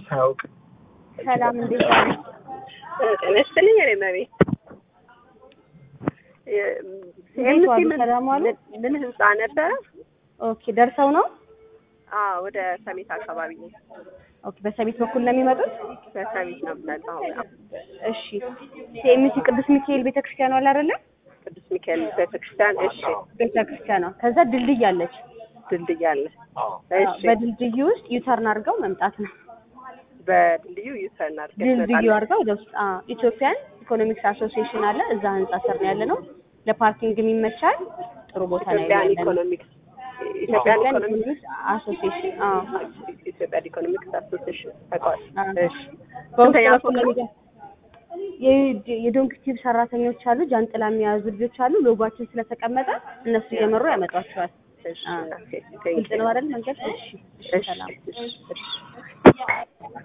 ሳያውቅ ሰላም እንዴት ነህ? ተነስተልኝ አለ ማሚ ሰላም አሉ። ምን ህንጻ ነበር? ኦኬ ደርሰው ነው? ወደ ሰሚት አካባቢ ነው። ኦኬ በሰሚት በኩል ነው የሚመጡት? በሰሚት ነው የምመጣው። እሺ ሲኤምሲ ቅዱስ ሚካኤል ቤተክርስቲያን አለ አይደለ? ቅዱስ ሚካኤል ቤተክርስቲያን። እሺ ቤተክርስቲያን ነው። ከዛ ድልድይ አለች። ድልድይ አለ። እሺ በድልድዩ ውስጥ ዩተርን አድርገው መምጣት ነው። በድልድዩ ዩተርን አድርገው ድልድዩ አድርገው ወደ ውስጥ ኢትዮጵያን ኢኮኖሚክስ አሶሲዬሽን አለ። እዛ ህንጻ ስር ነው ያለነው። ለፓርኪንግም ይመቻል። ጥሩ ቦታ ላይ ነው ያለነው። ኢትዮጵያን ኢኮኖሚክስ አሶሲዬሽን ኢትዮጵያን ኢኮኖሚክስ አሶሲዬሽን ታውቃለህ? እሺ የዶንክቲቭ ሰራተኞች አሉ። ጃንጥላ የሚያዙ ልጆች አሉ። ሎጓችን ስለተቀመጠ እነሱ እየመሩ ያመጣቸዋል። እሺ ኦኬ ግልጽ ነው አይደል? መንገድ እሺ ሰላም